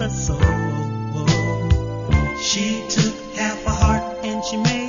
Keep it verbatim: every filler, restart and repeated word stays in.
soul. She took half a heart and she made